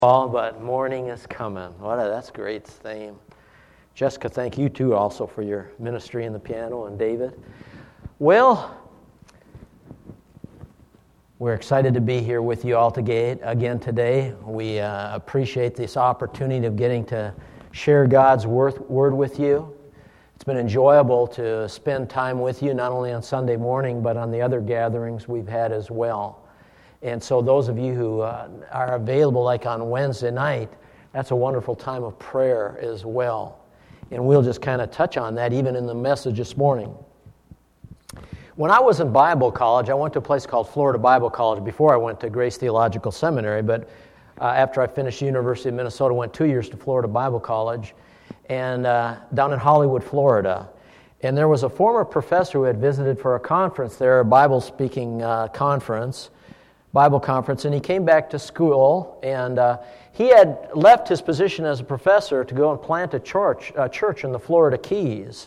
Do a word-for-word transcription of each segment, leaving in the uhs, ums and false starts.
All but morning is coming. What a, that's a great theme. Jessica, thank you too also for your ministry in the piano, and David. Well, we're excited to be here with you all today, again today. We uh, appreciate this opportunity of getting to share God's word, word with you. It's been enjoyable to spend time with you, not only on Sunday morning, but on the other gatherings we've had as well. And so those of you who uh, are available, like on Wednesday night, that's a wonderful time of prayer as well. And we'll just kind of touch on that even in the message this morning. When I was in Bible college, I went to a place called Florida Bible College before I went to Grace Theological Seminary, but uh, after I finished the University of Minnesota, I went two years to Florida Bible College, and uh, down in Hollywood, Florida. And there was a former professor who had visited for a conference there, a Bible-speaking uh, conference, Bible conference, and he came back to school, and uh, he had left his position as a professor to go and plant a church, a church in the Florida Keys.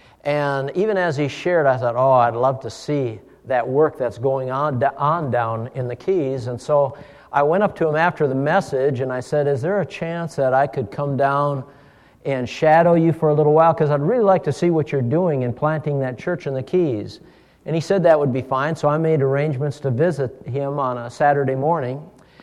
And even as he shared, I thought, oh, I'd love to see that work that's going on, on down in the Keys. And so I went up to him after the message, and I said, is there a chance that I could come down and shadow you for a little while? Because I'd really like to see what you're doing in planting that church in the Keys. And he said that would be fine, so I made arrangements to visit him on a Saturday morning.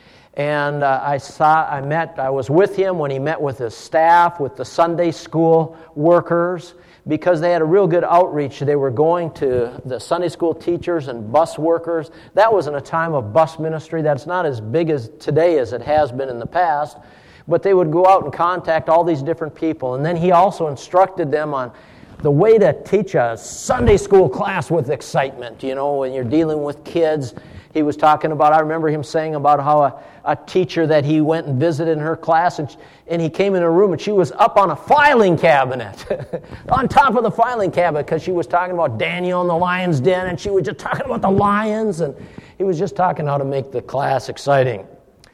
And uh, I saw, I met, I was with him when he met with his staff, with the Sunday school workers, because they had a real good outreach. They were going to the Sunday school teachers and bus workers. That was in a time of bus ministry that's not as big as today as it has been in the past, but they would go out and contact all these different people. And then he also instructed them on the way to teach a Sunday school class with excitement, you know, when you're dealing with kids. He was talking about, I remember him saying about how a, a teacher that he went and visited in her class, and, and he came in a room and she was up on a filing cabinet, on top of the filing cabinet, because she was talking about Daniel and the lion's den, and she was just talking about the lions, and he was just talking how to make the class exciting.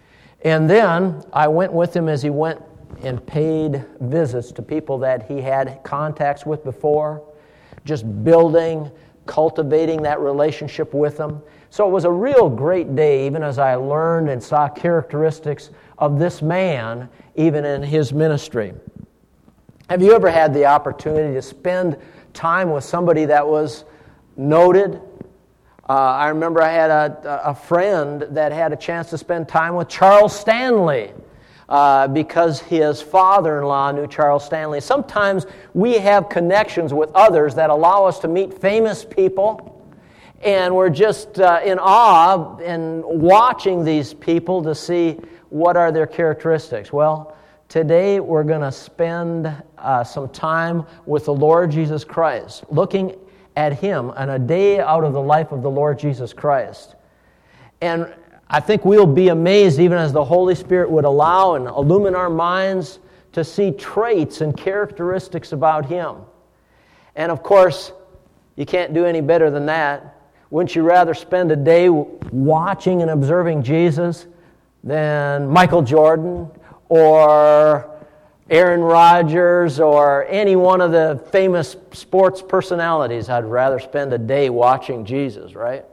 And then I went with him as he went and paid visits to people that he had contacts with before, just building, cultivating that relationship with them. So it was a real great day, even as I learned and saw characteristics of this man, even in his ministry. Have you ever had the opportunity to spend time with somebody that was noted? Uh, I remember I had a, a friend that had a chance to spend time with Charles Stanley, Uh, because his father-in-law knew Charles Stanley. Sometimes we have connections with others that allow us to meet famous people, and we're just uh, in awe in watching these people to see what are their characteristics. Well, today we're going to spend uh, some time with the Lord Jesus Christ, looking at Him on a day out of the life of the Lord Jesus Christ. And I think we'll be amazed, even as the Holy Spirit would allow and illumine our minds, to see traits and characteristics about Him. And of course, you can't do any better than that. Wouldn't you rather spend a day watching and observing Jesus than Michael Jordan or Aaron Rodgers or any one of the famous sports personalities? I'd rather spend a day watching Jesus, right?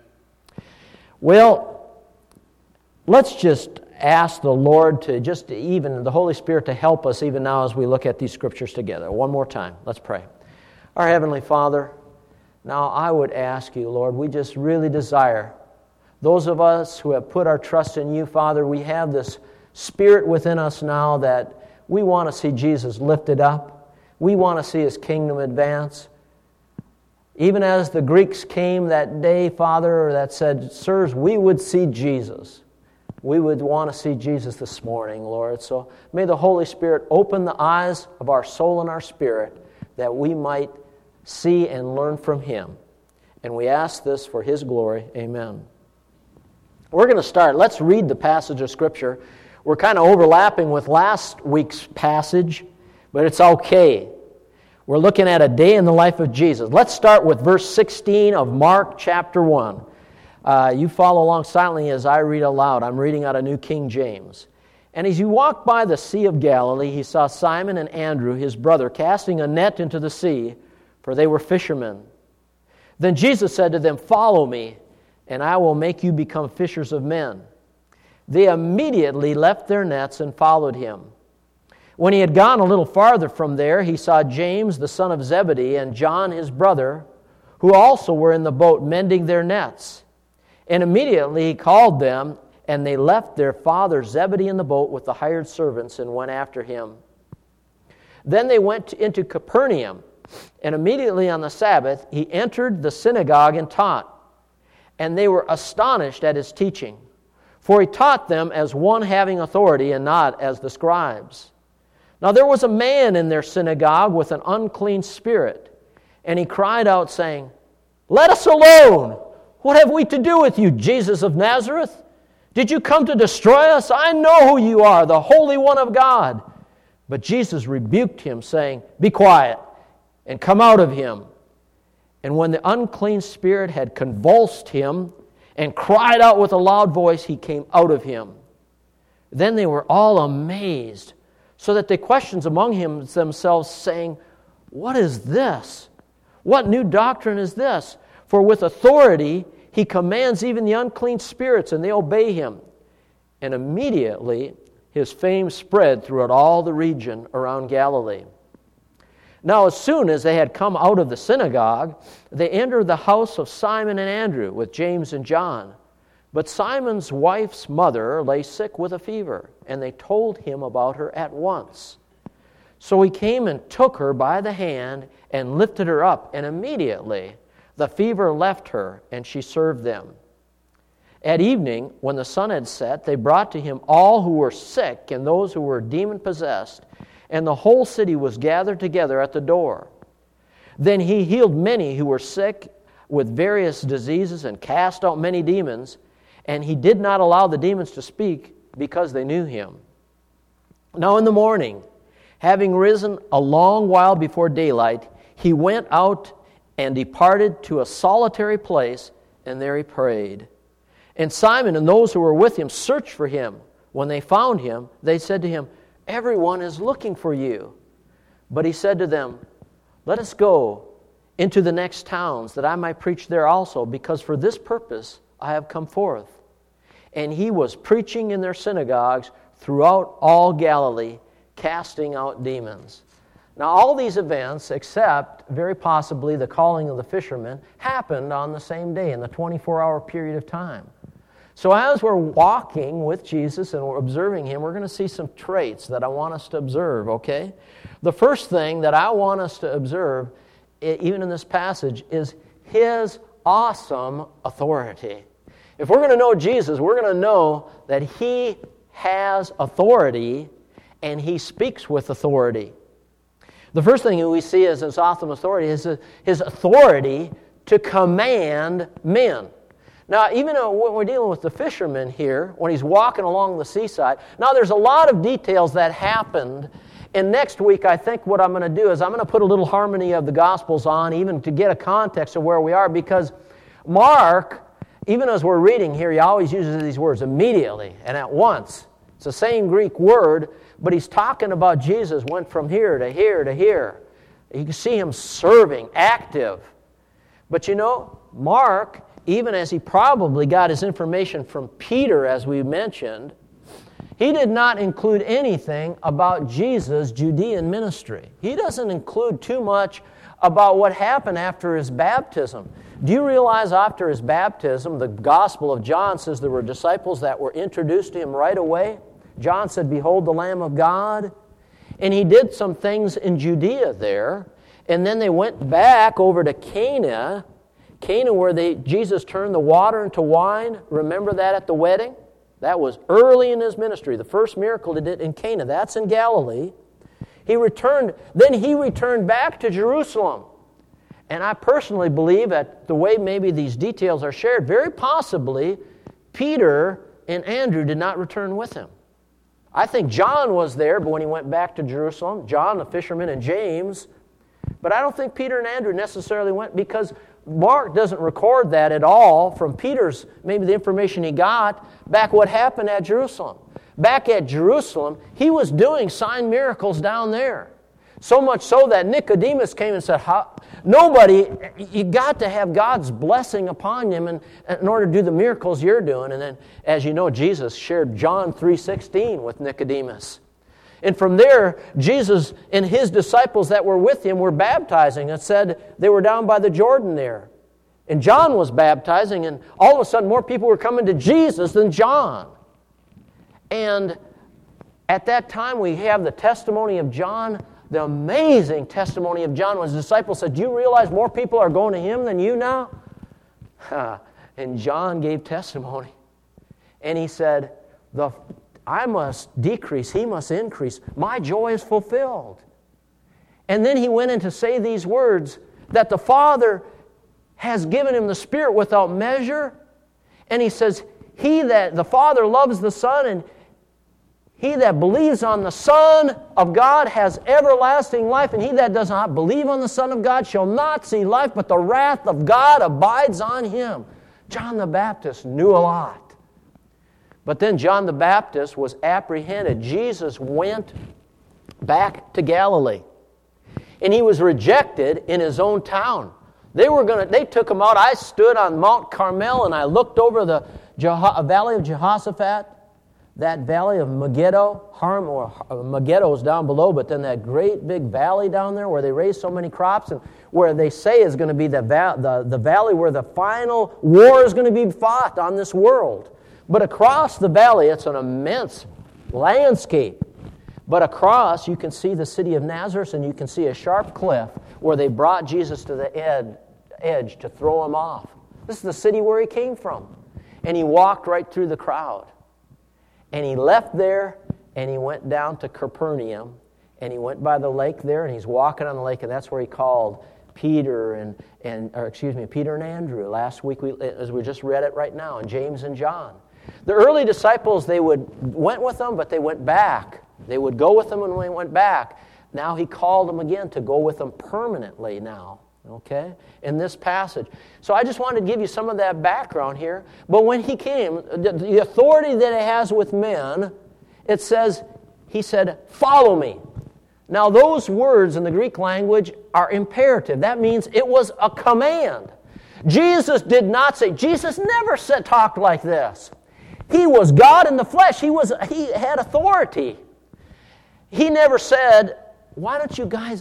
Well, let's just ask the Lord to just even, the Holy Spirit to help us even now as we look at these scriptures together. One more time. Let's pray. Our Heavenly Father, now I would ask you, Lord, we just really desire, those of us who have put our trust in you, Father, we have this spirit within us now that we want to see Jesus lifted up. We want to see His kingdom advance. Even as the Greeks came that day, Father, that said, sirs, we would see Jesus. We would want to see Jesus this morning, Lord. So may the Holy Spirit open the eyes of our soul and our spirit that we might see and learn from Him. And we ask this for His glory. Amen. We're going to start. Let's read the passage of Scripture. We're kind of overlapping with last week's passage, but it's okay. We're looking at a day in the life of Jesus. Let's start with verse sixteen of Mark chapter one. Uh, you follow along silently as I read aloud. I'm reading out of New King James. And as he walked by the Sea of Galilee, he saw Simon and Andrew, his brother, casting a net into the sea, for they were fishermen. Then Jesus said to them, follow me, and I will make you become fishers of men. they immediately left their nets and followed him. When he had gone a little farther from there, he saw James, the son of Zebedee, and John, his brother, who also were in the boat mending their nets. And immediately he called them, and they left their father Zebedee in the boat with the hired servants and went after him. Then they went into Capernaum, and immediately on the Sabbath he entered the synagogue and taught. And they were astonished at his teaching, for he taught them as one having authority and not as the scribes. Now there was a man in their synagogue with an unclean spirit, and he cried out, saying, "Let us alone! What have we to do with you, Jesus of Nazareth? Did you come to destroy us? I know who you are, the Holy One of God." But Jesus rebuked him, saying, "Be quiet, and come out of him." And when the unclean spirit had convulsed him and cried out with a loud voice, he came out of him. Then they were all amazed, so that they questioned among him themselves, saying, "What is this? What new doctrine is this? For with authority he commands even the unclean spirits, and they obey him." And immediately his fame spread throughout all the region around Galilee. Now as soon as they had come out of the synagogue, they entered the house of Simon and Andrew with James and John. But Simon's wife's mother lay sick with a fever, and they told him about her at once. So he came and took her by the hand and lifted her up, and immediately the fever left her, and she served them. At evening, when the sun had set, they brought to him all who were sick and those who were demon-possessed, and the whole city was gathered together at the door. Then he healed many who were sick with various diseases and cast out many demons, and he did not allow the demons to speak because they knew him. Now in the morning, having risen a long while before daylight, he went out and departed to a solitary place, and there he prayed. And Simon and those who were with him searched for him. When they found him, they said to him, "Everyone is looking for you." But he said to them, "Let us go into the next towns, that I might preach there also, because for this purpose I have come forth." And he was preaching in their synagogues throughout all Galilee, casting out demons. Now all these events, except very possibly the calling of the fishermen, happened on the same day in the twenty-four hour period of time. So as we're walking with Jesus and we're observing him, we're going to see some traits that I want us to observe, okay? The first thing that I want us to observe, even in this passage, is his awesome authority. If we're going to know Jesus, we're going to know that he has authority and he speaks with authority. The first thing that we see as his awesome authority is his authority to command men. Now, even when we're dealing with the fisherman here, when he's walking along the seaside, now there's a lot of details that happened. And next week, I think what I'm going to do is I'm going to put a little harmony of the Gospels on, even to get a context of where we are, because Mark, even as we're reading here, he always uses these words, immediately and at once. It's the same Greek word, but he's talking about Jesus went from here to here to here. You can see him serving, active. But you know, Mark, even as he probably got his information from Peter, as we mentioned, he did not include anything about Jesus' Judean ministry. He doesn't include too much about what happened after his baptism. Do you realize after his baptism, the Gospel of John says there were disciples that were introduced to him right away? John said, "Behold the Lamb of God." And he did some things in Judea there. And then they went back over to Cana, Cana where they, Jesus turned the water into wine. Remember that at the wedding? That was early in his ministry. The first miracle he did in Cana. That's in Galilee. He returned, then he returned back to Jerusalem. And I personally believe that the way maybe these details are shared, very possibly Peter and Andrew did not return with him. I think John was there, but when he went back to Jerusalem, John the fisherman and James, but I don't think Peter and Andrew necessarily went, because Mark doesn't record that at all from Peter's, maybe the information he got, back what happened at Jerusalem. Back at Jerusalem, he was doing sign miracles down there. So much so that Nicodemus came and said, How? Nobody, you got to have God's blessing upon him in, in order to do the miracles you're doing. And then, as you know, Jesus shared John three sixteen with Nicodemus. And from there, Jesus and his disciples that were with him were baptizing. It said they were down by the Jordan there. And John was baptizing, and all of a sudden more people were coming to Jesus than John. And at that time, we have the testimony of John. The amazing testimony of John when his disciples said, do you realize more people are going to him than you now? And John gave testimony. And he said, the, I must decrease, he must increase. My joy is fulfilled. And then he went in to say these words, that the Father has given him the Spirit without measure. And he says, he that the Father loves the Son, and he that believes on the Son of God has everlasting life, and he that does not believe on the Son of God shall not see life, but the wrath of God abides on him. John the Baptist knew a lot. But then John the Baptist was apprehended. Jesus went back to Galilee, and he was rejected in his own town. They were going to. They took him out. I stood on Mount Carmel, and I looked over the Jeho- valley of Jehoshaphat. That valley of Megiddo, Harm or Megiddo is down below, but then that great big valley down there where they raise so many crops, and where they say is going to be the, va- the, the valley where the final war is going to be fought on this world. But across the valley, it's an immense landscape. But across, you can see the city of Nazareth, and you can see a sharp cliff where they brought Jesus to the ed- edge to throw him off. This is the city where he came from. And he walked right through the crowd. And he left there, and he went down to Capernaum, and he went by the lake there, and he's walking on the lake, and that's where he called Peter and, and or excuse me, Peter and Andrew. Last week, we, as we just read it right now, and James and John. The early disciples, they would went with them, but they went back. They would go with them, and when they went back, now he called them again to go with them permanently now. Okay, in this passage. So I just wanted to give you some of that background here. But when he came, the, the authority that he has with men, it says, he said, follow me. Now those words in the Greek language are imperative. That means it was a command. Jesus did not say, Jesus never said, talked like this. He was God in the flesh. He was. He had authority. He never said, why don't you guys...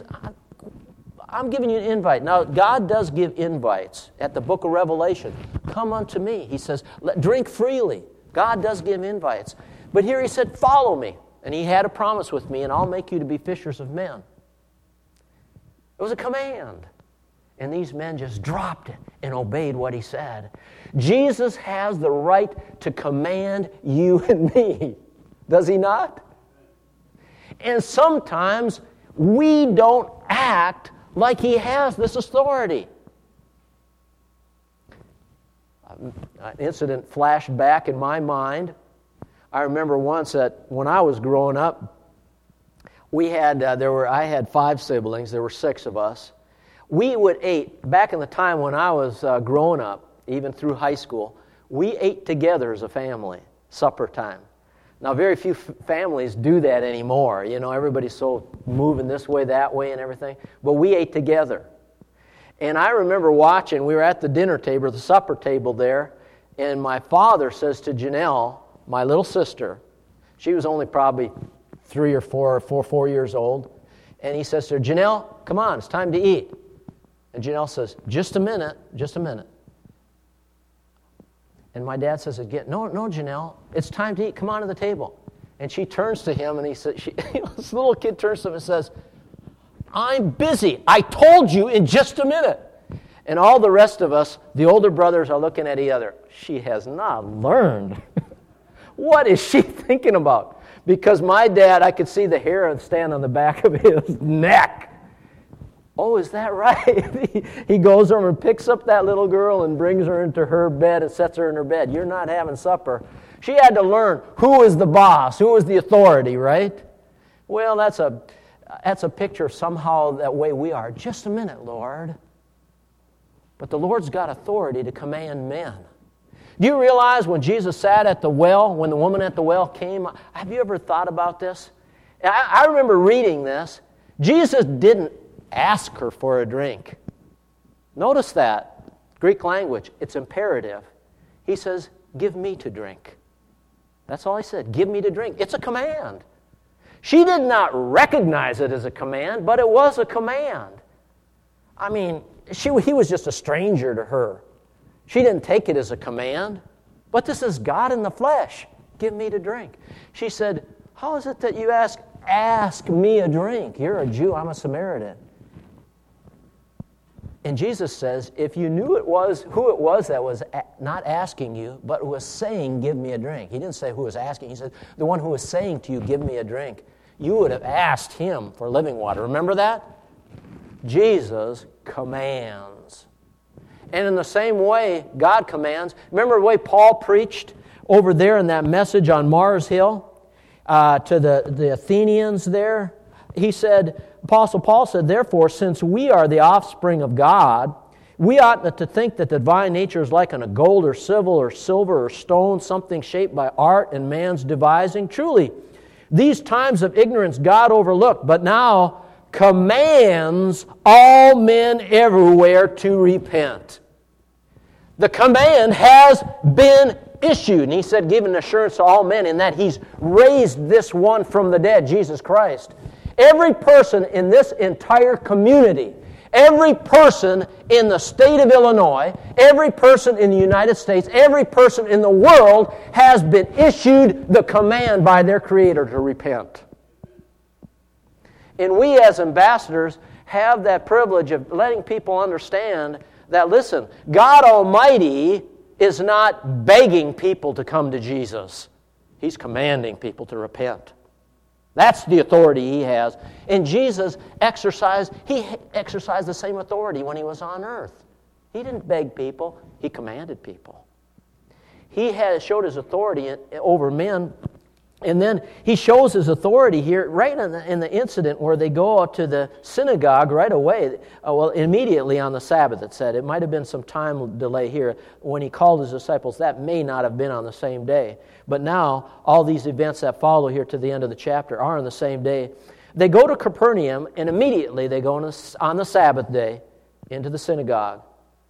I'm giving you an invite. Now, God does give invites at the book of Revelation. Come unto me. He says, drink freely. God does give invites. But here he said, follow me. And he had a promise with me, and I'll make you to be fishers of men. It was a command. And these men just dropped it and obeyed what he said. Jesus has the right to command you and me. Does he not? And sometimes we don't act like he has this authority. An incident flashed back in my mind. I remember once that when I was growing up, we had uh, there were I had five siblings. There were six of us. We would eat back in the time when I was uh, growing up, even through high school. We ate together as a family, supper time. Now, very few f- families do that anymore. You know, everybody's so moving this way, that way, and everything. But we ate together. And I remember watching, we were at the dinner table, the supper table there, and my father says to Janelle, my little sister, she was only probably three or four, or four, four years old, and he says to her, Janelle, come on, it's time to eat. And Janelle says, just a minute, just a minute. And my dad says again, no, no, Janelle, it's time to eat. Come on to the table. And she turns to him, and he says, she, this little kid turns to him and says, I'm busy. I told you in just a minute. And all the rest of us, the older brothers, are looking at each other. She has not learned. What is she thinking about? Because my dad, I could see the hair stand on the back of his neck. Oh, is that right? He goes over and picks up that little girl and brings her into her bed and sets her in her bed. You're not having supper. She had to learn who is the boss, who is the authority, right? Well, that's a that's a picture of somehow that way we are. Just a minute, Lord. But the Lord's got authority to command men. Do you realize when Jesus sat at the well, when the woman at the well came, have you ever thought about this? I, I remember reading this. Jesus didn't ask her for a drink. Notice that. Greek language, it's imperative. He says, give me to drink. That's all he said. Give me to drink. It's a command. She did not recognize it as a command, but it was a command. I mean, she, he was just a stranger to her. She didn't take it as a command, but this is God in the flesh. Give me to drink. She said, how is it that you ask, ask me a drink? You're a Jew, I'm a Samaritan. And Jesus says, if you knew it was who it was that was not asking you, but was saying, give me a drink. He didn't say who was asking. He said, the one who was saying to you, give me a drink. You would have asked him for living water. Remember that? Jesus commands. And in the same way, God commands. Remember the way Paul preached over there in that message on Mars Hill uh, to the, the Athenians there? He said, Apostle Paul said, therefore, since we are the offspring of God, we ought not to think that the divine nature is like unto gold or silver or silver or stone, something shaped by art and man's devising. Truly, these times of ignorance God overlooked, but now commands all men everywhere to repent. The command has been issued. And he said, give an assurance to all men in that he's raised this one from the dead, Jesus Christ. Every person in this entire community, every person in the state of Illinois, every person in the United States, every person in the world has been issued the command by their Creator to repent. And we as ambassadors have that privilege of letting people understand that, listen, God Almighty is not begging people to come to Jesus. He's commanding people to repent. That's the authority He has. And Jesus exercised, He exercised the same authority when He was on earth. He didn't beg people, He commanded people. He had showed His authority over men. And then He shows His authority here right in the, in the incident where they go out to the synagogue right away. Uh, well, immediately on the Sabbath, it said. It might have been some time delay here. When He called His disciples, that may not have been on the same day. But now, all these events that follow here to the end of the chapter are on the same day. They go to Capernaum, and immediately they go on, a, on the Sabbath day into the synagogue.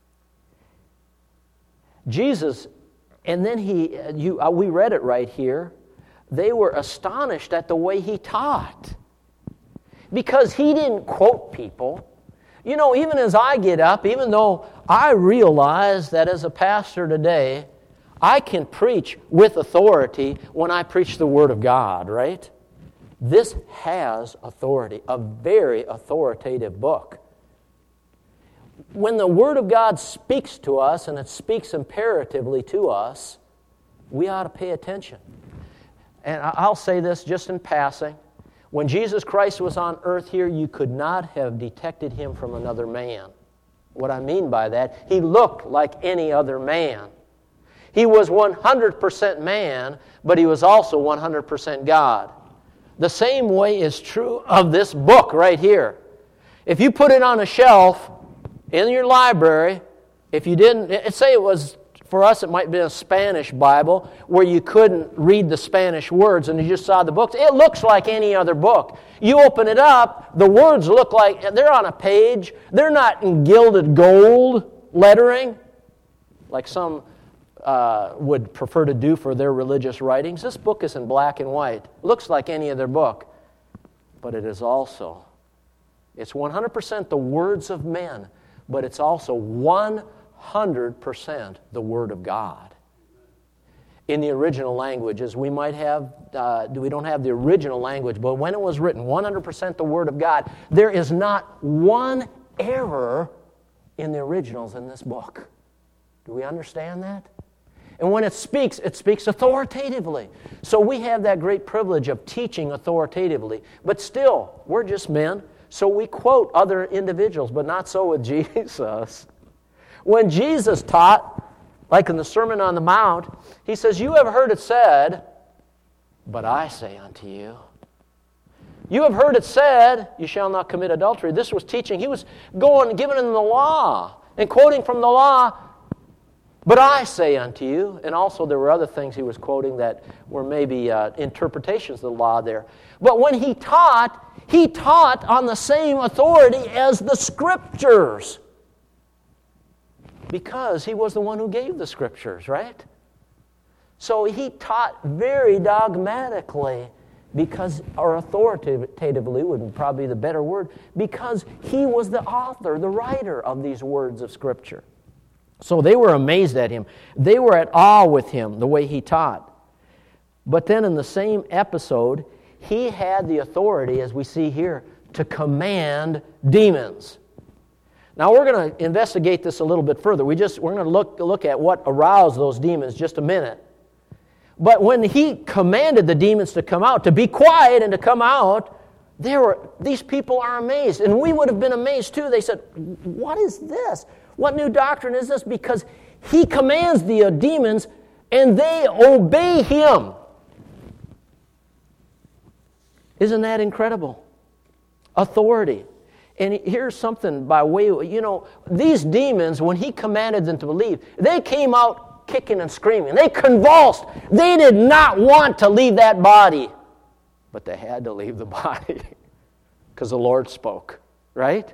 Jesus, and then He, you, uh, we read it right here, they were astonished at the way He taught. Because He didn't quote people. You know, even as I get up, even though I realize that as a pastor today, I can preach with authority when I preach the Word of God, right? This has authority, a very authoritative book. When the Word of God speaks to us, and it speaks imperatively to us, we ought to pay attention. And I'll say this just in passing. When Jesus Christ was on earth here, you could not have detected Him from another man. What I mean by that, He looked like any other man. He was one hundred percent man, but He was also one hundred percent God. The same way is true of this book right here. If you put it on a shelf in your library, if you didn't, say it was, for us it might be a Spanish Bible where you couldn't read the Spanish words and you just saw the books. It looks like any other book. You open it up, the words look like they're on a page. They're not in gilded gold lettering like some uh, would prefer to do for their religious writings. This book is in black and white. It looks like any other book. But it is also, it's one hundred percent the words of men, but it's also one hundred percent the Word of God. In the original languages, we might have, uh, we don't have the original language, but when it was written, one hundred percent the Word of God, there is not one error in the originals in this book. Do we understand that? And when it speaks, it speaks authoritatively. So we have that great privilege of teaching authoritatively. But still, we're just men, so we quote other individuals, but not so with Jesus. When Jesus taught, like in the Sermon on the Mount, He says, you have heard it said, but I say unto you. You have heard it said, you shall not commit adultery. This was teaching. He was going, giving them the law, and quoting from the law. But I say unto you, and also there were other things he was quoting that were maybe uh, interpretations of the law there. But when he taught, he taught on the same authority as the Scriptures. Because he was the one who gave the Scriptures, right? So he taught very dogmatically, because, or authoritatively would probably be the better word, because he was the author, the writer of these words of Scripture. So they were amazed at him. They were at awe with him, the way he taught. But then in the same episode, he had the authority, as we see here, to command demons. Now we're going to investigate this a little bit further. We just we're going to look look at what aroused those demons just a minute. But when he commanded the demons to come out, to be quiet and to come out, there were these people are amazed, and we would have been amazed too. They said, "What is this? What new doctrine is this?" Because he commands the uh, demons, and they obey him. Isn't that incredible? Authority. And here's something by way of, you know, these demons, when he commanded them to believe, they came out kicking and screaming. They convulsed. They did not want to leave that body. But they had to leave the body because the Lord spoke, right?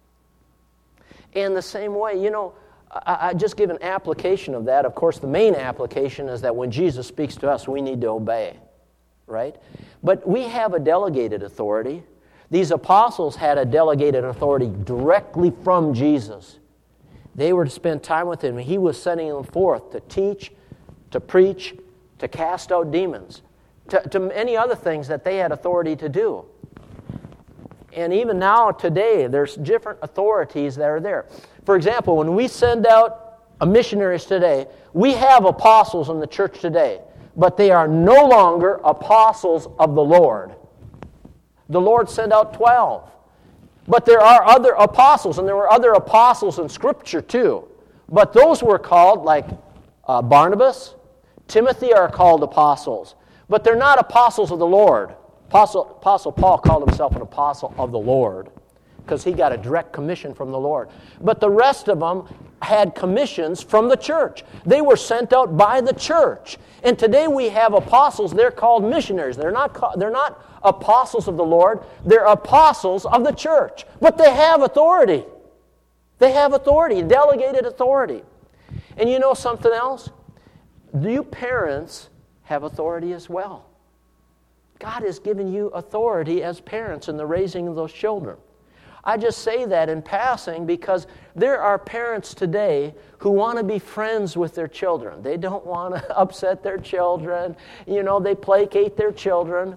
In the same way, you know, I, I just give an application of that. Of course, the main application is that when Jesus speaks to us, we need to obey, right? But we have a delegated authority. These apostles had a delegated authority directly from Jesus. They were to spend time with him. He was sending them forth to teach, to preach, to cast out demons, to, to any other things that they had authority to do. And even now, today, there's different authorities that are there. For example, when we send out a missionaries today, we have apostles in the church today, but they are no longer apostles of the Lord. The Lord sent out twelve. But there are other apostles, and there were other apostles in Scripture too. But those were called, like uh, Barnabas, Timothy are called apostles. But they're not apostles of the Lord. Apostle, Apostle Paul called himself an apostle of the Lord because he got a direct commission from the Lord. But the rest of them had commissions from the church. They were sent out by the church. And today we have apostles. They're called missionaries. They're not, they're not apostles of the Lord. They're apostles of the church. But they have authority. They have authority, delegated authority. And you know something else? You parents have authority as well. God has given you authority as parents in the raising of those children. I just say that in passing because there are parents today who want to be friends with their children. They don't want to upset their children. You know, they placate their children.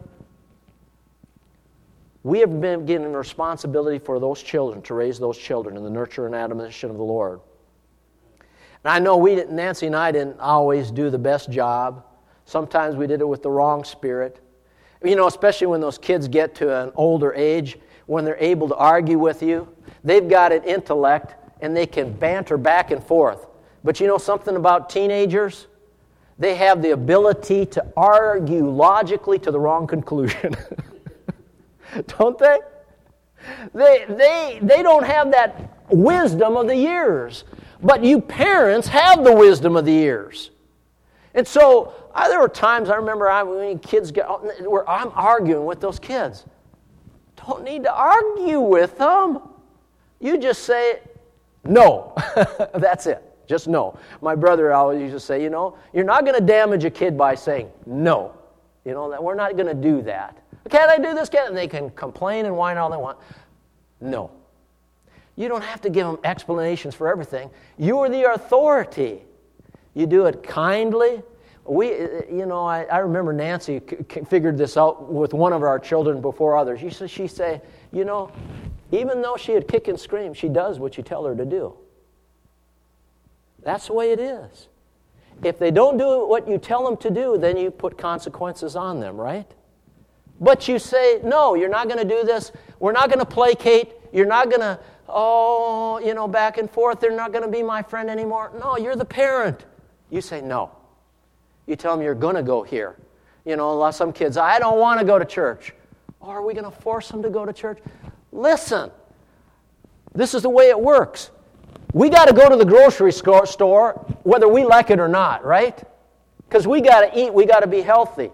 We have been given responsibility for those children, to raise those children in the nurture and admonition of the Lord. And I know we didn't, Nancy and I didn't always do the best job. Sometimes we did it with the wrong spirit. You know, especially when those kids get to an older age, when they're able to argue with you, they've got an intellect and they can banter back and forth. But you know something about teenagers? They have the ability to argue logically to the wrong conclusion. Don't they? They, they, they don't have that wisdom of the years. But you parents have the wisdom of the years. And so I, there were times I remember I, when kids get where I'm arguing with those kids. Don't need to argue with them. You just say, no. That's it. Just no. My brother always used to say, you know, you're not going to damage a kid by saying no. You know, that we're not going to do that. Can't I do this? Can't? And they can complain and whine all they want. No. You don't have to give them explanations for everything. You are the authority. You do it kindly. We, you know, I, I remember Nancy c- figured this out with one of our children before others. She said, she say, you know, even though she would kick and scream, she does what you tell her to do. That's the way it is. If they don't do what you tell them to do, then you put consequences on them, right? But you say, no, you're not going to do this. We're not going to placate. You're not going to, oh, you know, back and forth. They're not going to be my friend anymore. No, you're the parent. You say no. You tell them you're going to go here. You know, some kids, I don't want to go to church. Oh, are we going to force them to go to church? Listen, this is the way it works. We got to go to the grocery store whether we like it or not, right? Because we got to eat, we got to be healthy.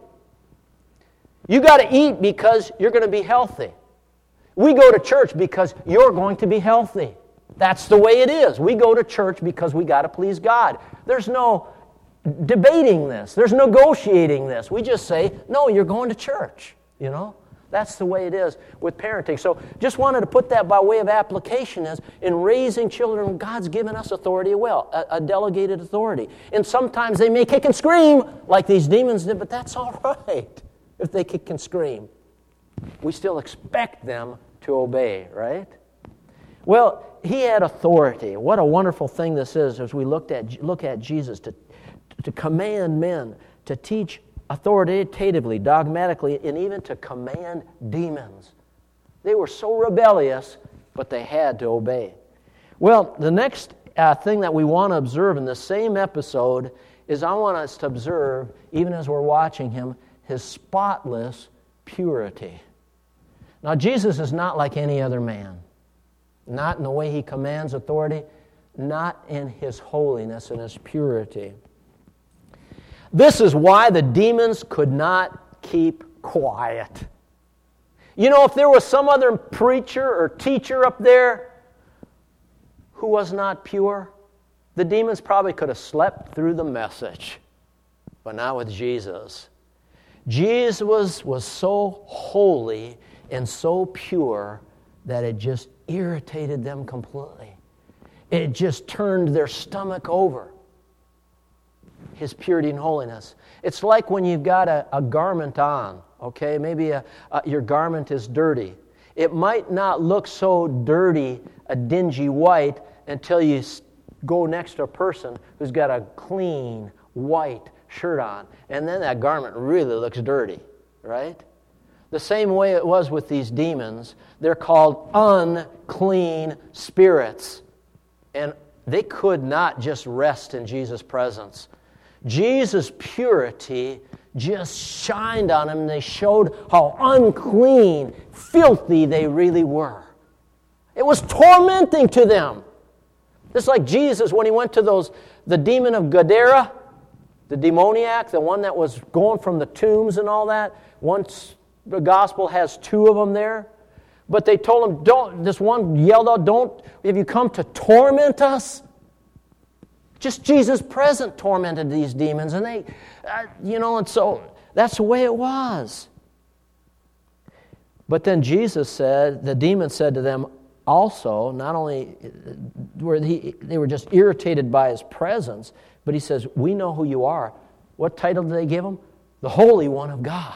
You got to eat because you're going to be healthy. We go to church because you're going to be healthy. That's the way it is. We go to church because we got to please God. There's no debating this. There's negotiating this. We just say, no, you're going to church, you know? That's the way it is with parenting. So just wanted to put that by way of application as in raising children, God's given us authority as well, a, a delegated authority. And sometimes they may kick and scream like these demons did, but that's all right if they kick and scream. We still expect them to obey, right? Well, he had authority. What a wonderful thing this is as we looked at look at Jesus to, to command men, to teach authoritatively, dogmatically, and even to command demons. They were so rebellious, but they had to obey. Well, the next uh, thing that we want to observe in the same episode is I want us to observe, even as we're watching him, his spotless purity. Now, Jesus is not like any other man. Not in the way he commands authority, not in his holiness and his purity. This is why the demons could not keep quiet. You know, if there was some other preacher or teacher up there who was not pure, the demons probably could have slept through the message, but not with Jesus. Jesus was, was so holy and so pure that it just irritated them completely. It just turned their stomach over. His purity and holiness. It's like when you've got a, a garment on, okay? Maybe a, a, your garment is dirty. It might not look so dirty, a dingy white, until you go next to a person who's got a clean white shirt on. And then that garment really looks dirty, right? The same way it was with these demons. They're called unclean spirits. And they could not just rest in Jesus' presence. Jesus' purity just shined on them, and they showed how unclean, filthy they really were. It was tormenting to them. Just like Jesus, when he went to those, the demon of Gadara, the demoniac, the one that was going from the tombs and all that. Once the gospel has two of them there. But they told him, don't, this one yelled out, don't, have you come to torment us? Just Jesus present tormented these demons. And they, uh, you know, and so that's the way it was. But then Jesus said, the demon said to them also, not only were he, they were just irritated by his presence, but he says, we know who you are. What title did they give him? The Holy One of God.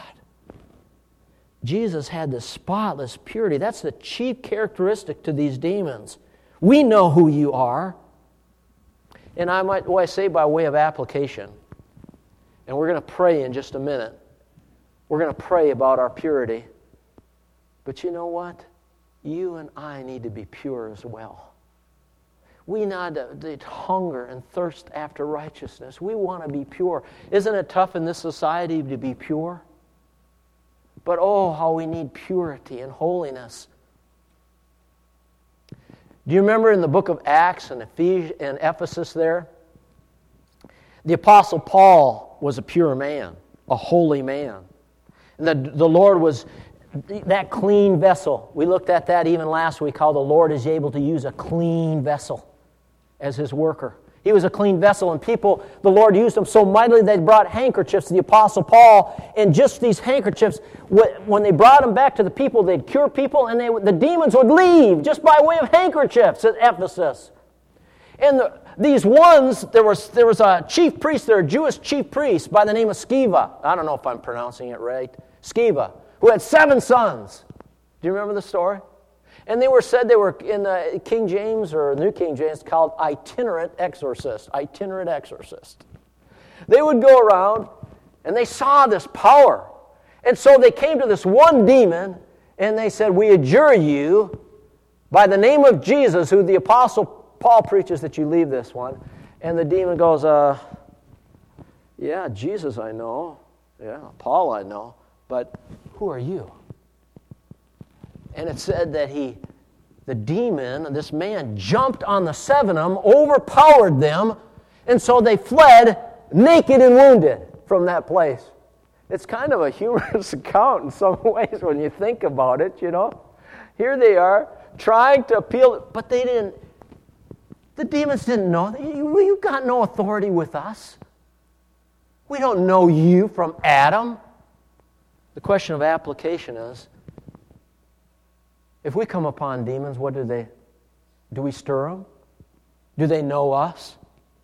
Jesus had this spotless purity. That's the chief characteristic to these demons. We know who you are. And I might what I say by way of application, and we're going to pray in just a minute. We're going to pray about our purity. But you know what? You and I need to be pure as well. We need to, to hunger and thirst after righteousness. We want to be pure. Isn't it tough in this society to be pure? But oh, how we need purity and holiness. Do you remember in the book of Acts and Ephes- and Ephesus there? The Apostle Paul was a pure man, a holy man. And the, the Lord was that clean vessel. We looked at that even last week, how the Lord is able to use a clean vessel as his worker. He was a clean vessel, and people, the Lord used them so mightily they brought handkerchiefs to the Apostle Paul, and just these handkerchiefs, when they brought them back to the people, they'd cure people, and they, the demons would leave just by way of handkerchiefs at Ephesus. And the, these ones, there was there was a chief priest there, a Jewish chief priest by the name of Sceva. I don't know if I'm pronouncing it right. Sceva, who had seven sons. Do you remember the story? And they were said they were in the King James or New King James called itinerant exorcist. Itinerant exorcist. They would go around and they saw this power. And so they came to this one demon and they said, we adjure you by the name of Jesus, who the Apostle Paul preaches, that you leave this one. And the demon goes, uh, yeah, Jesus I know. Yeah, Paul I know. But who are you? And it said that he the demon, this man, jumped on the seven of them, overpowered them, and so they fled naked and wounded from that place. It's kind of a humorous account in some ways when you think about it, you know. Here they are trying to appeal, but they didn't, the demons didn't know. You, you've got no authority with us. We don't know you from Adam. The question of application is, if we come upon demons, what do they, do we stir them? Do they know us?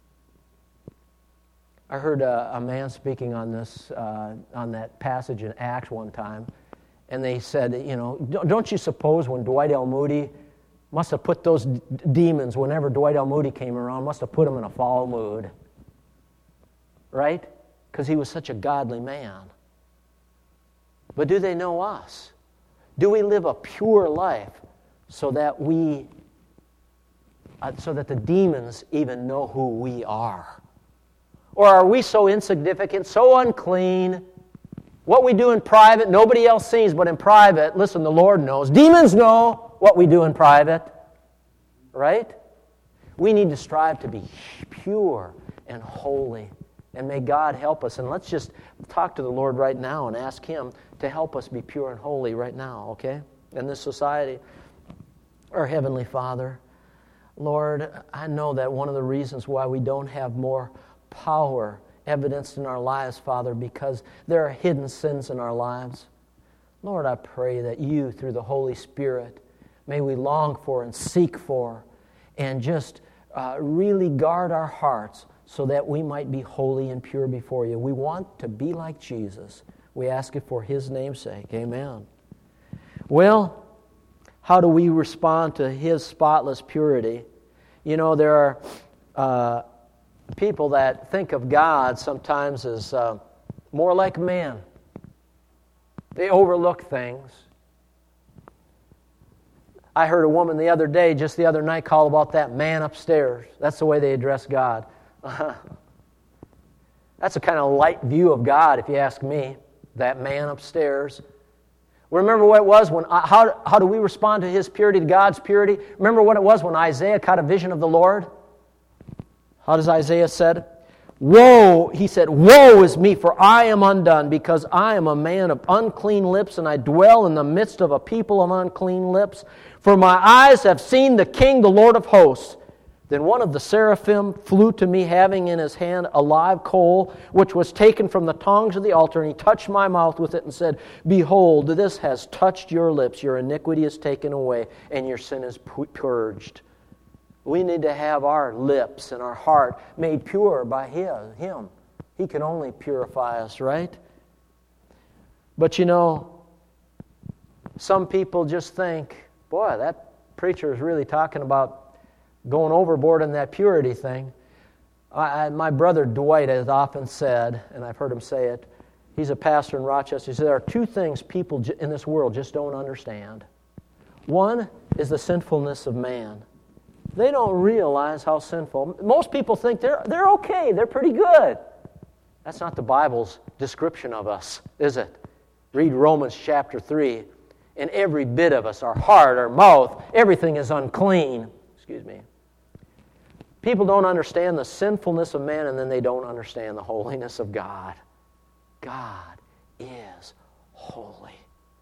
I heard a, a man speaking on this, uh, on that passage in Acts one time, and they said, you know, don't you suppose when Dwight L. Moody must have put those d- demons, whenever Dwight L. Moody came around, must have put them in a foul mood, right? Because he was such a godly man. But do they know us? Do we live a pure life so that we, uh, so that the demons even know who we are? Or are we so insignificant, so unclean? What we do in private, nobody else sees, but in private, listen, the Lord knows. Demons know what we do in private, right? We need to strive to be pure and holy. And may God help us. And let's just talk to the Lord right now and ask Him to help us be pure and holy right now, okay? In this society. Our Heavenly Father, Lord, I know that one of the reasons why we don't have more power evidenced in our lives, Father, because there are hidden sins in our lives. Lord, I pray that You, through the Holy Spirit, may we long for and seek for and just uh, really guard our hearts so that we might be holy and pure before You. We want to be like Jesus. We ask it for His name's sake. Amen. Well, how do we respond to His spotless purity? You know, there are uh, people that think of God sometimes as uh, more like man. They overlook things. I heard a woman the other day, just the other night, call about that man upstairs. That's the way they address God. That's a kind of light view of God, if you ask me. That man upstairs. Remember what it was when, how, how do we respond to His purity, to God's purity? Remember what it was when Isaiah caught a vision of the Lord? How does Isaiah said? Woe, he said, woe is me, for I am undone, because I am a man of unclean lips, and I dwell in the midst of a people of unclean lips. For my eyes have seen the King, the Lord of hosts. Then one of the seraphim flew to me, having in his hand a live coal, which was taken from the tongs of the altar, and he touched my mouth with it and said, Behold, this has touched your lips, your iniquity is taken away, and your sin is purged. We need to have our lips and our heart made pure by His, Him. He can only purify us, right? But you know, some people just think, boy, that preacher is really talking about going overboard in that purity thing. I, I, my brother Dwight has often said, and I've heard him say it, he's a pastor in Rochester, he said there are two things people in this world just don't understand. One is the sinfulness of man. They don't realize how sinful. Most people think they're, they're okay, they're pretty good. That's not the Bible's description of us, is it? Read Romans chapter three, and every bit of us, our heart, our mouth, everything is unclean. Excuse me. People don't understand the sinfulness of man, and then they don't understand the holiness of God. God is holy.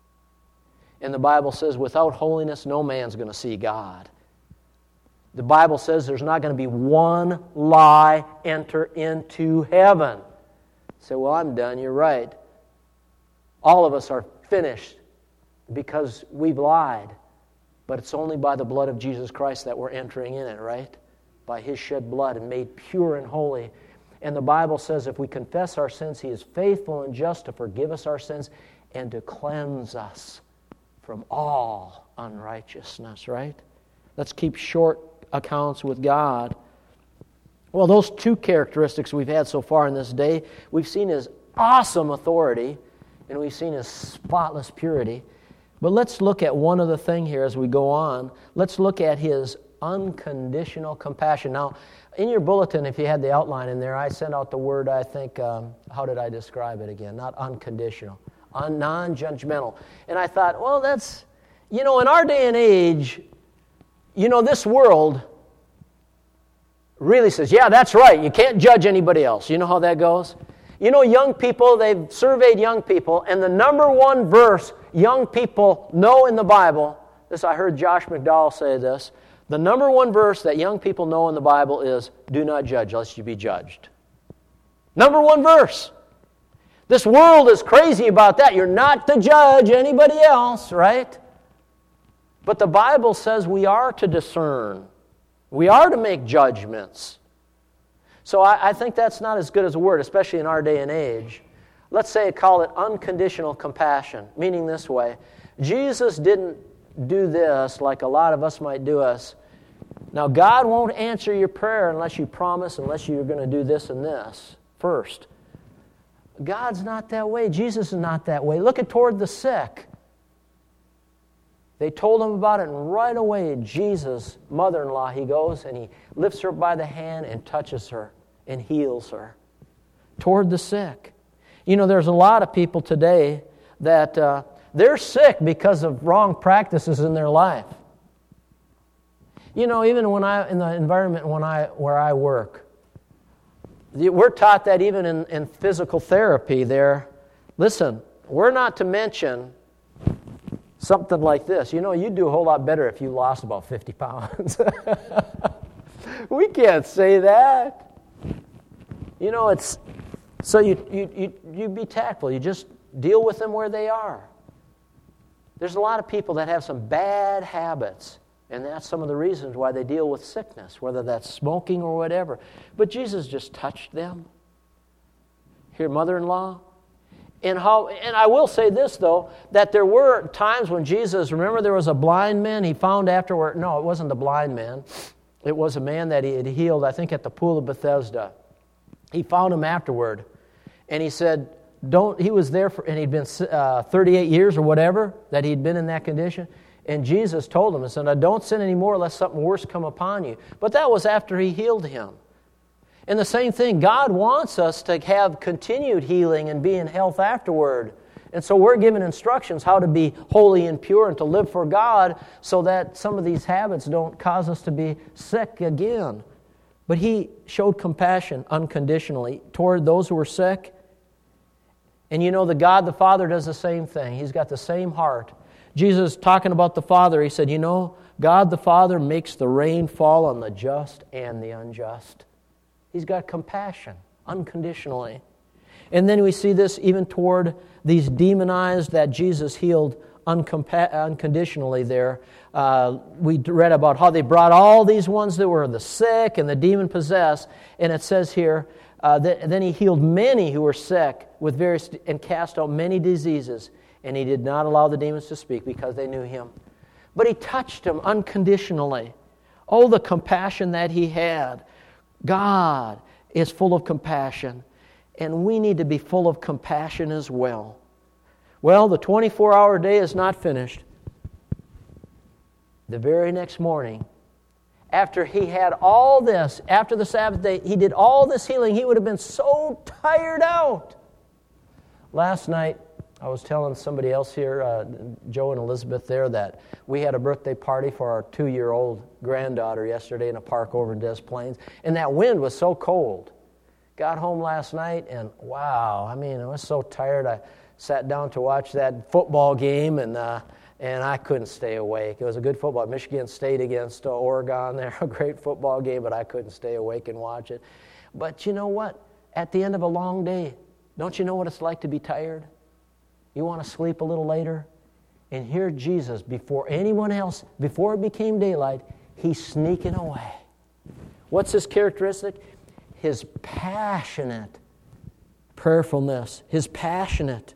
And the Bible says, without holiness, no man's going to see God. The Bible says there's not going to be one lie enter into heaven. You say, well, I'm done. You're right. All of us are finished because we've lied. But it's only by the blood of Jesus Christ that we're entering in it, right? By His shed blood and made pure and holy. And the Bible says if we confess our sins, He is faithful and just to forgive us our sins and to cleanse us from all unrighteousness, right? Let's keep short accounts with God. Well, those two characteristics we've had so far in this day, we've seen His awesome authority and we've seen His spotless purity. But let's look at one other thing here as we go on. Let's look at His unconditional compassion. Now, in your bulletin, if you had the outline in there, I sent out the word, I think, um, how did I describe it again? Not unconditional, un- non-judgmental. And I thought, well, that's, you know, in our day and age, you know, this world really says, yeah, that's right, you can't judge anybody else. You know how that goes? You know, young people, they've surveyed young people, and the number one verse young people know in the Bible, this I heard Josh McDowell say this, the number one verse that young people know in the Bible is, do not judge lest you be judged. Number one verse. This world is crazy about that. You're not to judge anybody else, right? But the Bible says we are to discern. We are to make judgments. So I, I think that's not as good as a word, especially in our day and age. Let's say call it unconditional compassion, meaning this way. Jesus didn't do this like a lot of us might do us. Now, God won't answer your prayer unless you promise, unless you're going to do this and this first. God's not that way. Jesus is not that way. Look at toward the sick. They told him about it, and right away, Jesus' mother-in-law, he goes and he lifts her by the hand and touches her and heals her. Toward the sick. You know, there's a lot of people today that uh, they're sick because of wrong practices in their life. You know, even when I in the environment when I where I work, we're taught that even in, in physical therapy there. Listen, we're not to mention something like this. You know, you'd do a whole lot better if you lost about fifty pounds. We can't say that. You know, it's so you you you you be tactful. You just deal with them where they are. There's a lot of people that have some bad habits, and that's some of the reasons why they deal with sickness, whether that's smoking or whatever. But Jesus just touched them. Here, mother-in-law. And how? And I will say this, though, that there were times when Jesus, remember there was a blind man he found afterward. No, it wasn't the blind man. It was a man that he had healed, I think, at the pool of Bethesda. He found him afterward. And he said, don't, he was there, for, and he'd been uh, thirty-eight years or whatever, that he'd been in that condition. And Jesus told him, he said, now don't sin anymore lest something worse come upon you. But that was after he healed him. And the same thing, God wants us to have continued healing and be in health afterward. And so we're given instructions how to be holy and pure and to live for God so that some of these habits don't cause us to be sick again. But he showed compassion unconditionally toward those who were sick. And you know, the God the Father does the same thing. He's got the same heart. Jesus, talking about the Father, he said, you know, God the Father makes the rain fall on the just and the unjust. He's got compassion unconditionally. And then we see this even toward these demonized that Jesus healed uncompa- unconditionally there. Uh, we read about how they brought all these ones that were the sick and the demon-possessed, and it says here, uh, that, then he healed many who were sick with various and cast out many diseases, and he did not allow the demons to speak because they knew him. But he touched them unconditionally. Oh, the compassion that he had. God is full of compassion, and we need to be full of compassion as well. Well, the twenty-four hour day is not finished. The very next morning, after he had all this, after the Sabbath day, he did all this healing, he would have been so tired out. Last night, I was telling somebody else here, uh, Joe and Elizabeth there, that we had a birthday party for our two-year-old granddaughter yesterday in a park over in Des Plaines, and that wind was so cold. Got home last night, and wow, I mean, I was so tired. I sat down to watch that football game, and uh, and I couldn't stay awake. It was a good football. Michigan State against uh, Oregon there, a great football game, but I couldn't stay awake and watch it. But you know what? At the end of a long day, don't you know what it's like to be tired? You want to sleep a little later? And here Jesus, before anyone else, before it became daylight, he's sneaking away. What's his characteristic? His passionate prayerfulness. His passionate.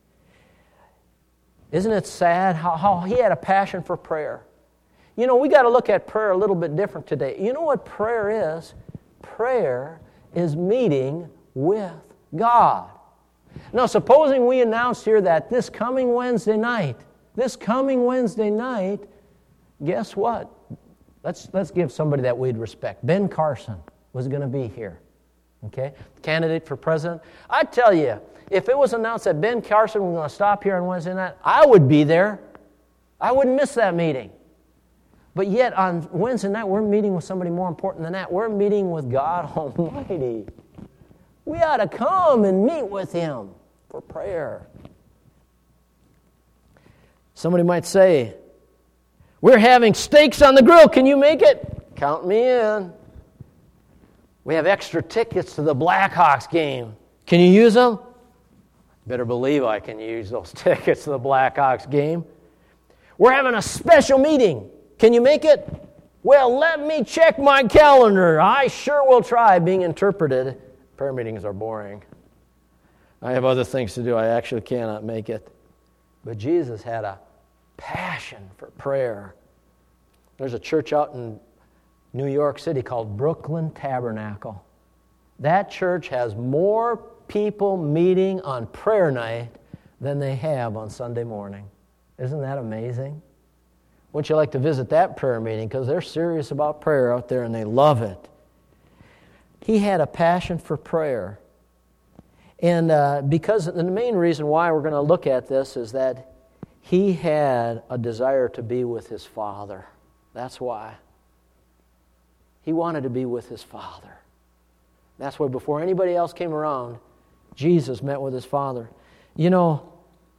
Isn't it sad how, how he had a passion for prayer? You know, we got to look at prayer a little bit different today. You know what prayer is? Prayer is meeting with God. Now, supposing we announced here that this coming Wednesday night, this coming Wednesday night, guess what? Let's let's give somebody that we'd respect. Ben Carson was going to be here, okay? Candidate for president. I tell you, if it was announced that Ben Carson was going to stop here on Wednesday night, I would be there. I wouldn't miss that meeting. But yet on Wednesday night, we're meeting with somebody more important than that. We're meeting with God Almighty. We ought to come and meet with Him for prayer. Somebody might say, we're having steaks on the grill. Can you make it? Count me in. We have extra tickets to the Blackhawks game. Can you use them? Better believe I can use those tickets to the Blackhawks game. We're having a special meeting. Can you make it? Well, let me check my calendar. I sure will try. Being interpreted. Prayer meetings are boring. I have other things to do. I actually cannot make it. But Jesus had a passion for prayer. There's a church out in New York City called Brooklyn Tabernacle. That church has more people meeting on prayer night than they have on Sunday morning. Isn't that amazing? Wouldn't you like to visit that prayer meeting? Because they're serious about prayer out there and they love it. He had a passion for prayer. And uh, because the main reason why we're going to look at this is that he had a desire to be with his Father. That's why. He wanted to be with his Father. That's why before anybody else came around, Jesus met with his Father. You know,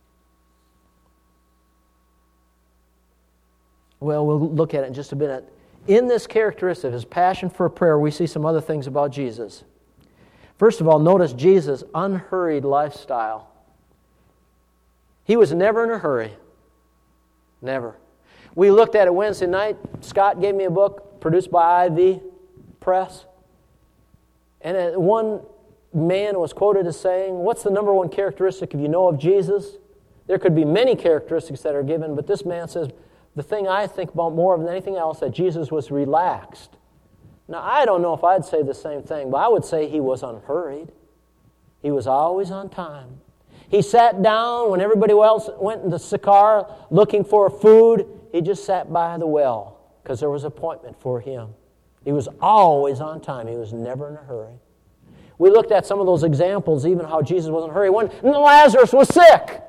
well, we'll look at it in just a minute. In this characteristic, his passion for prayer, we see some other things about Jesus. First of all, notice Jesus' unhurried lifestyle. He was never in a hurry. Never. We looked at it Wednesday night. Scott gave me a book produced by I V Press. And one man was quoted as saying, what's the number one characteristic if you know of Jesus? There could be many characteristics that are given, but this man says, the thing I think about more than anything else, that Jesus was relaxed. Now, I don't know if I'd say the same thing, but I would say he was unhurried. He was always on time. He sat down when everybody else went into Sychar looking for food. He just sat by the well because there was an appointment for him. He was always on time. He was never in a hurry. We looked at some of those examples, even how Jesus wasn't in a hurry. When Lazarus was sick,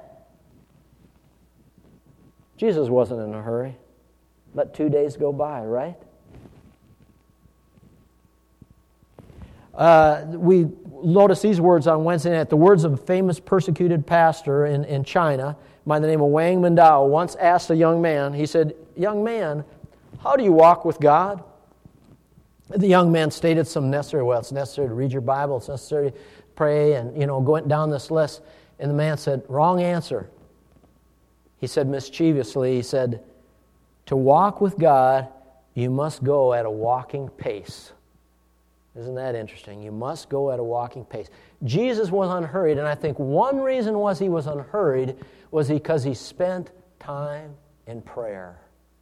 Jesus wasn't in a hurry. Let two days go by, right? Uh, we noticed these words on Wednesday night. The words of a famous persecuted pastor in, in China by the name of Wang Mindao once asked a young man, he said, young man, how do you walk with God? The young man stated some necessary, well, it's necessary to read your Bible, it's necessary to pray, and, you know, going down this list. And the man said, wrong answer. He said mischievously, he said, to walk with God, you must go at a walking pace. Isn't that interesting? You must go at a walking pace. Jesus was unhurried, and I think one reason was he was unhurried was because he spent time in prayer.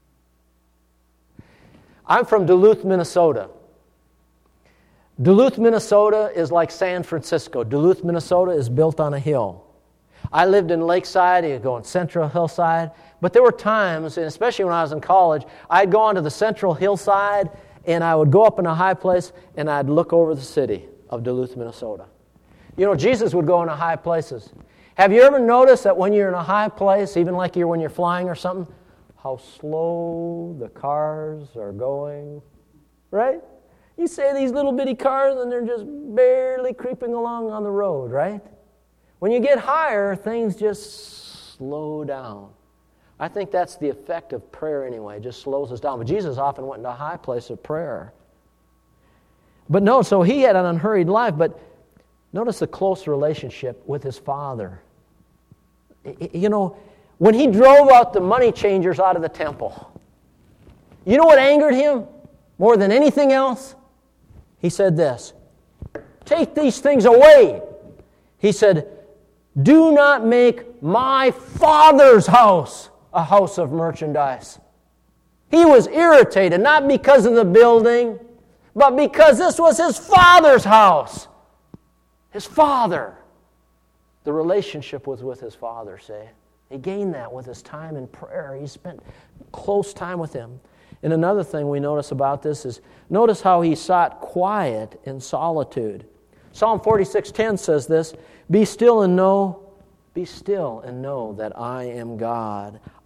I'm from Duluth, Minnesota. Duluth, Minnesota is like San Francisco. Duluth, Minnesota is built on a hill. I lived in Lakeside, you go on Central Hillside, but there were times, and especially when I was in college, I'd go onto the Central Hillside and I would go up in a high place and I'd look over the city of Duluth, Minnesota. You know, Jesus would go into high places. Have you ever noticed that when you're in a high place, even like you're when you're flying or something, how slow the cars are going, right? You see these little bitty cars and they're just barely creeping along on the road, right? When you get higher, things just slow down. I think that's the effect of prayer anyway. It just slows us down. But Jesus often went into a high place of prayer. But no, so he had an unhurried life, but notice the close relationship with his Father. You know, when he drove out the money changers out of the temple, you know what angered him more than anything else? He said this, take these things away. He said, do not make my Father's house a house of merchandise. He was irritated, not because of the building, but because this was his Father's house. His Father. The relationship was with his Father, say. He gained that with his time in prayer. He spent close time with him. And another thing we notice about this is, notice how he sought quiet in solitude. Psalm forty-six ten says this, be still and know, be still and know that I am God.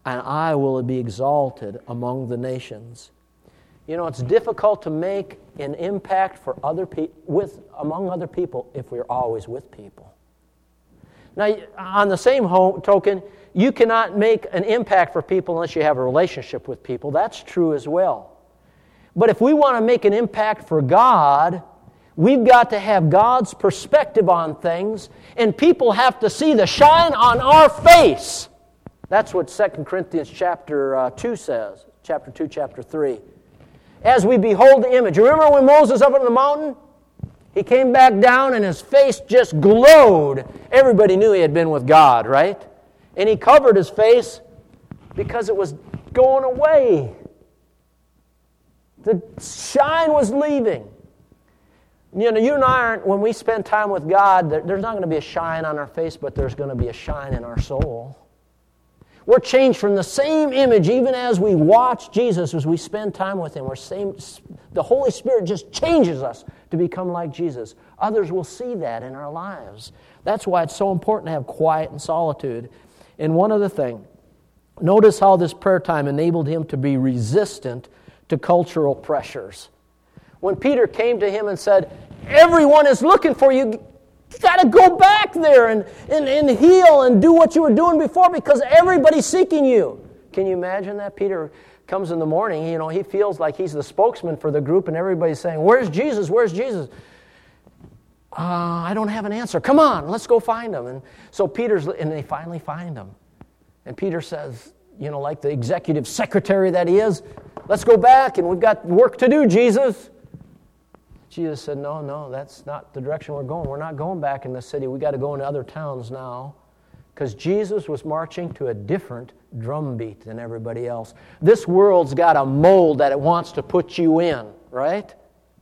and I will be exalted among the nations. You know, it's difficult to make an impact for other pe- with among other people if we're always with people. Now, on the same ho- token, you cannot make an impact for people unless you have a relationship with people. That's true as well. But if we want to make an impact for God, we've got to have God's perspective on things, and people have to see the shine on our face. That's what Second Corinthians chapter uh, two says, chapter two, chapter three. As we behold the image. Remember when Moses up on the mountain? He came back down and his face just glowed. Everybody knew he had been with God, right? And he covered his face because it was going away. The shine was leaving. You know, you and I aren't, when we spend time with God, there's not going to be a shine on our face, but there's going to be a shine in our soul. We're changed from the same image even as we watch Jesus, as we spend time with Him. We're same, the Holy Spirit just changes us to become like Jesus. Others will see that in our lives. That's why it's so important to have quiet and solitude. And one other thing, notice how this prayer time enabled him to be resistant to cultural pressures. When Peter came to him and said, everyone is looking for you, you got to go back there and, and, and heal and do what you were doing before because everybody's seeking you. Can you imagine that? Peter comes in the morning, you know, he feels like he's the spokesman for the group and everybody's saying, where's Jesus? Where's Jesus? Uh, I don't have an answer. Come on, let's go find him. And so Peter's, and they finally find him. And Peter says, you know, like the executive secretary that he is, let's go back and we've got work to do, Jesus. Jesus said, no, no, that's not the direction we're going. We're not going back in the city. We've got to go into other towns now. Because Jesus was marching to a different drumbeat than everybody else. This world's got a mold that it wants to put you in, right?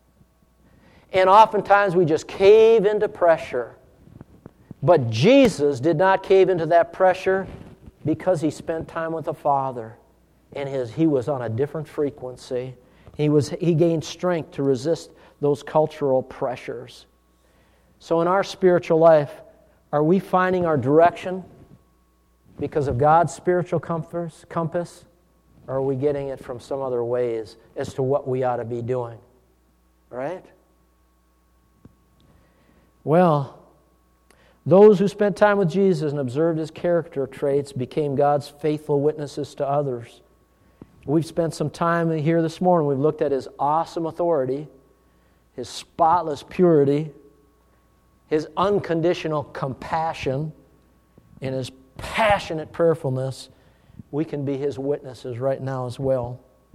And oftentimes we just cave into pressure. But Jesus did not cave into that pressure because He spent time with the Father. And his, He was on a different frequency. He was he gained strength to resist those cultural pressures. So in our spiritual life, are we finding our direction because of God's spiritual compass, compass, or are we getting it from some other ways as to what we ought to be doing? Right? Well, those who spent time with Jesus and observed His character traits became God's faithful witnesses to others. We've spent some time here this morning. We've looked at His awesome authority, His spotless purity, His unconditional compassion, and His passionate prayerfulness. We can be His witnesses right now as well.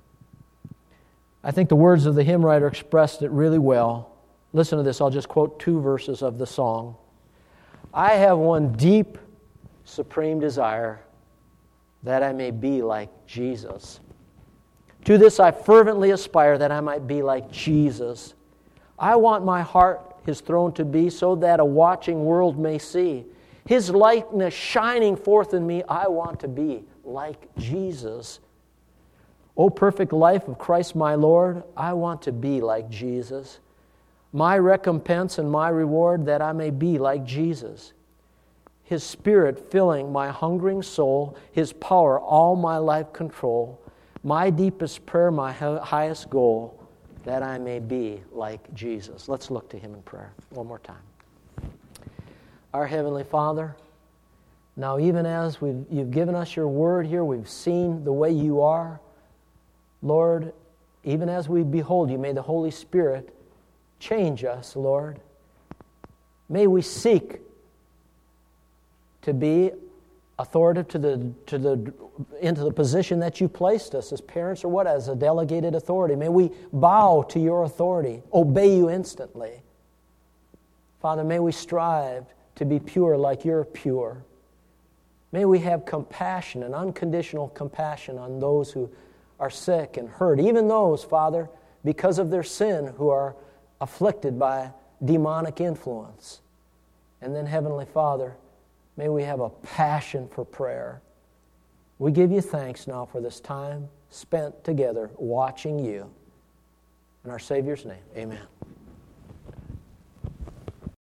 I think the words of the hymn writer expressed it really well. Listen to this. I'll just quote two verses of the song. I have one deep, supreme desire, that I may be like Jesus. To this I fervently aspire, that I might be like Jesus. I want my heart His throne to be, so that a watching world may see His likeness shining forth in me. I want to be like Jesus. O perfect life of Christ my Lord, I want to be like Jesus. My recompense and my reward, that I may be like Jesus. His Spirit filling my hungering soul, His power all my life control. My deepest prayer, my highest goal, that I may be like Jesus. Let's look to Him in prayer one more time. Our Heavenly Father, now even as we've, You've given us Your Word here, we've seen the way You are. Lord, even as we behold You, may the Holy Spirit change us, Lord. May we seek to be authoritative to the to the into the position that You placed us as parents or what, as a delegated authority. May we bow to Your authority, obey You instantly. Father, may we strive to be pure like You're pure. May we have compassion and unconditional compassion on those who are sick and hurt, even those, Father, because of their sin, who are afflicted by demonic influence. And then, Heavenly Father, may we have a passion for prayer. We give You thanks now for this time spent together watching You. In our Savior's name, amen.